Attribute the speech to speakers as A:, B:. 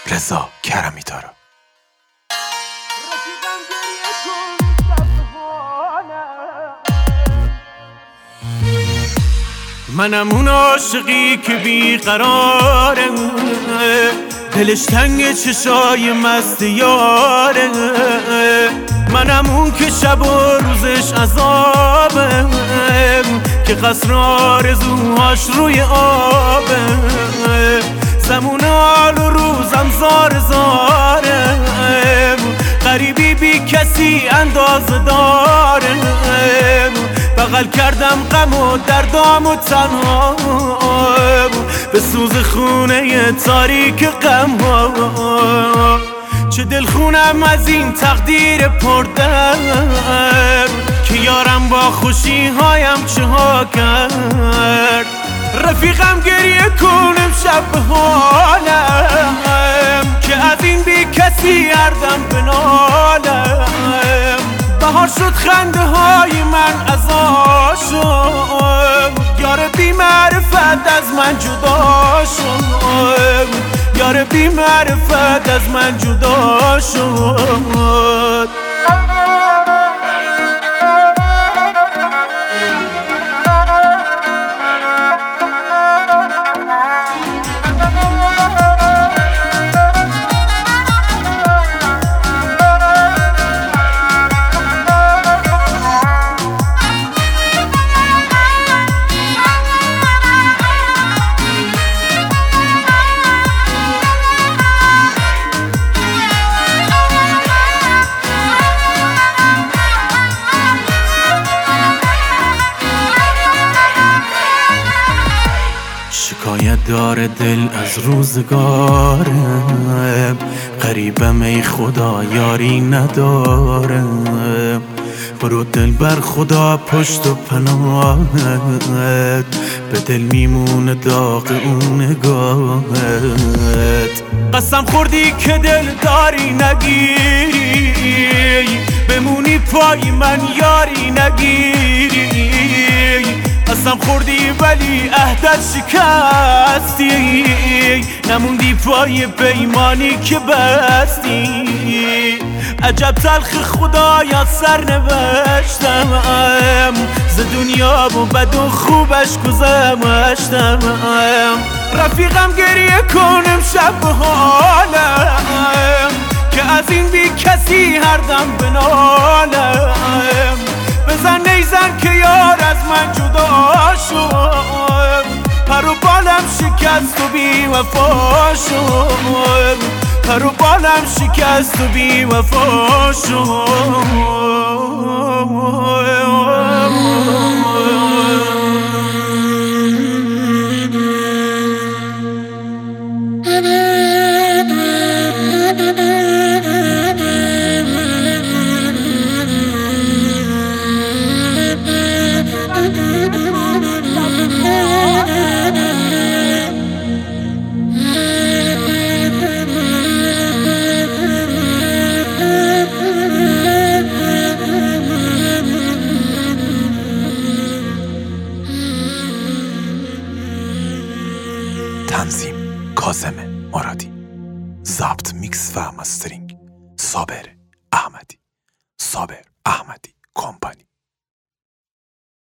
A: رضا کرمی داره.
B: منم اون عاشقی که بیقراره، دلش تنگ چشای مست یاره. منم اون که شب و روزش عذابه، که قصر آرزوهاش روی آبه. زمون حال و روزم زار زاره، غریبی بی کسی اندازه داره. بغل کردم غم و دردام و تنها، به سوز خونه تاریک غم ها. چه دل خونم از این تقدیر پردرد، که یارم با خوشی هایم چه ها کرد. رفیقم گریه کنم شب به حالم، که از این بی کسی هردم بنالم. بهار شد خنده های من ازا شد، یار بی معرفت از من جدا شد. یار بی معرفت از من جدا شد. شکایت داره دل از روزگارم، غریبم ای خدا یاری ندارم. برو دل بر خدا پشت و پناهت، به دل میمونه داغ اون نگاهت. قسم خوردی که دل داری نگیری، بمونی پای من یاری نگیری. قسم خوردی ولی عهدت شکستی، نموندی پای پیمانی که بستی. عجب تلخ خدایا سر نوشتم، ز دنیا و بد و خوبش گذشتم. رفیقم گریه کنم شب به حالم، که از این بی کسی هر دم بنالم. بزن نیزن که یار از من جدا شد، پر و بالم شکست و بی وفا شد. پر و بالم شکست و بی وفا
A: تنظیم کاظم مرادی، ضبط میکس و مسترینگ صابر احمدی، صابر احمدی کمپانی.